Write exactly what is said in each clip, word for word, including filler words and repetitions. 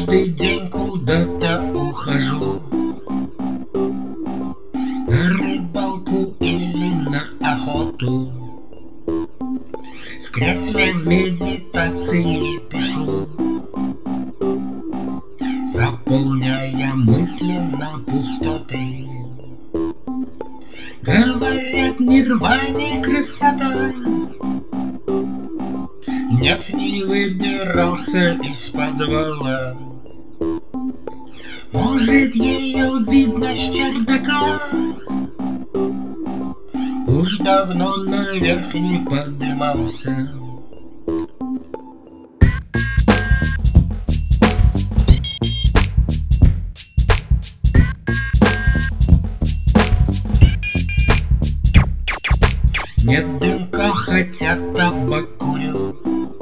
Каждый день куда-то ухожу, на рыбалку или на охоту. В кресле в медитации пишу, заполняя мысленно пустоты. Говорят, нирване красота. Нет, не выбирался из подвала. Может, ее видно с чердака. Уж давно наверх не поднимался. Нет дымка, хотя табак курю,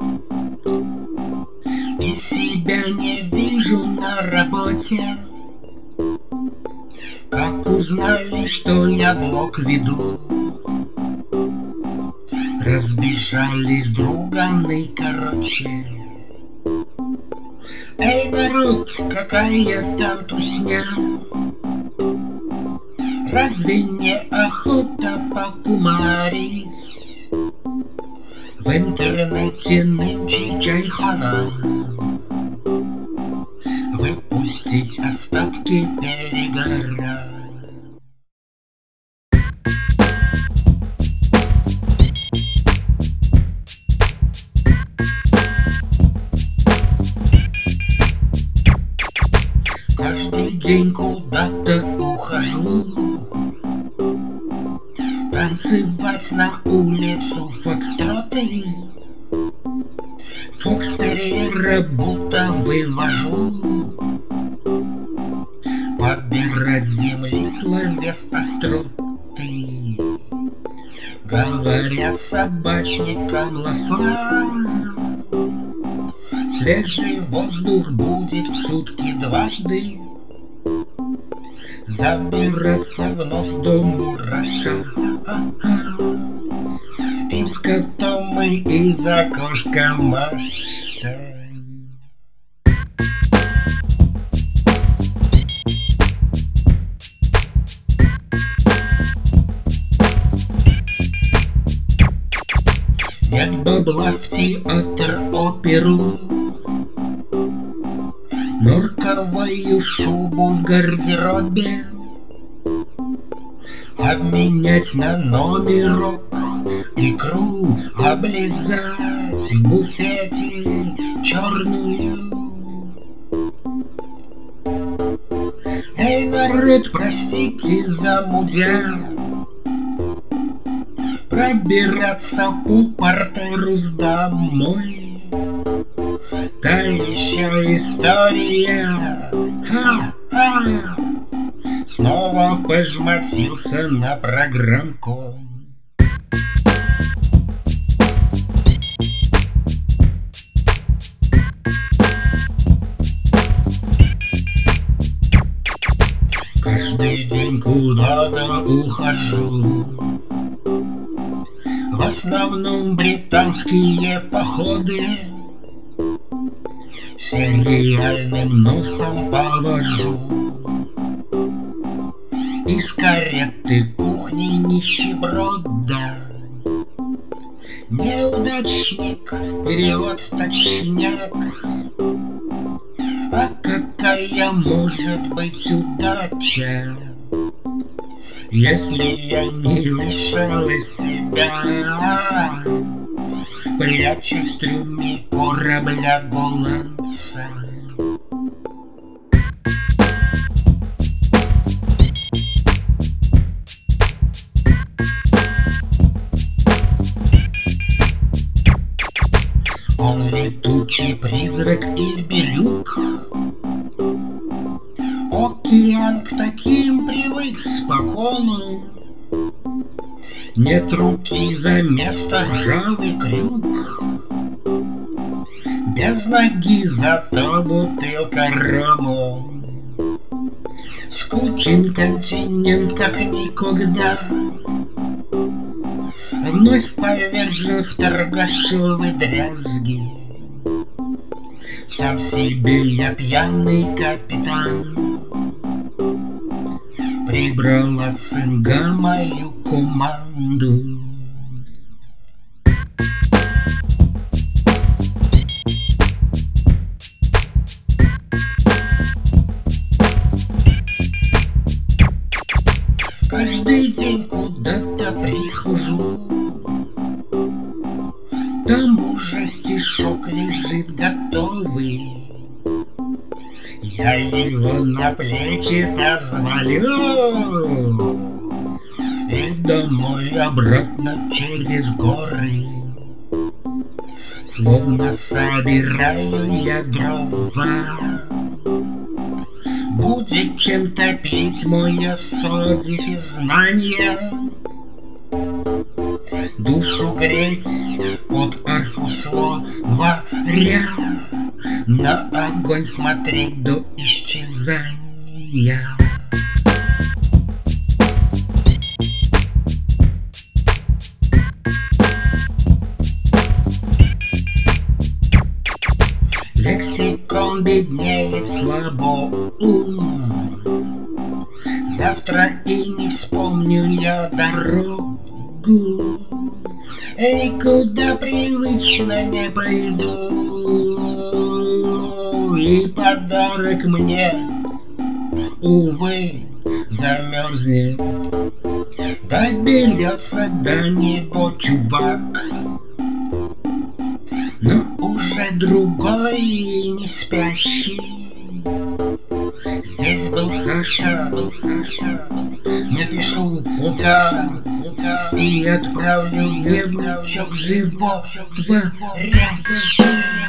и себя не вижу на работе. Как узнали, что я блог веду, разбежались друганы, короче. Эй, народ, какая там тусня? Разве не охота покумарить? В интернете нынче чайхана. Выпустить остатки перегара. Каждый день куда-то ухожу, танцевать на улицу фокстроты. Фокстерьера будто вывожу, подбирать земли словес остроты. Говорят собачникам лафа, свежий воздух будет в сутки дважды. Забираться в нос до мураша. Им с котом мы из окошка машем. Нет бабла в театр, оперу, норковую шубу в гардеробе обменять на номерок, икру облизать в буфете черную. Эй, народ, простите за мудя, пробираться по партеру с домой. Та еще история. Ха-ха. Снова пожмотился на программку. Каждый день куда-то ухожу, в основном британские походы. Сериальным носом повожу, из кареты кухни нищеброда. Неудачник, перевод точняк. А какая может быть удача, если я не вышел из себя, прячу в трюме корабля голландца. Он летучий призрак или бирюк? Океан к таким привык спокойно. Нет руки за место, ржавый крюк. Без ноги зато бутылка рому. Скучен континент как никогда, вновь повержен в торгашовы дрязги. Сам себе я пьяный капитан. Прибрал от цинга мою команду. Каждый день куда-то прихожу, там уже стишок лежит готовый. Я его на плечи-то взвалю и домой обратно через горы. Словно собираю я дрова. Будет чем топить мой осадив и знания, душу греть под арфу словаря, на огонь смотреть до исчезания. Лексикон беднеет слабо ум. Завтра и не вспомню я дорогу. Эй, куда привычно не пойду. И подарок мне, увы, замерзнет. Доберется до него чувак, но уже другой не спящий. Здесь был Саша, был Саша. Напишу пока и отправлю мне внучок живого рядом.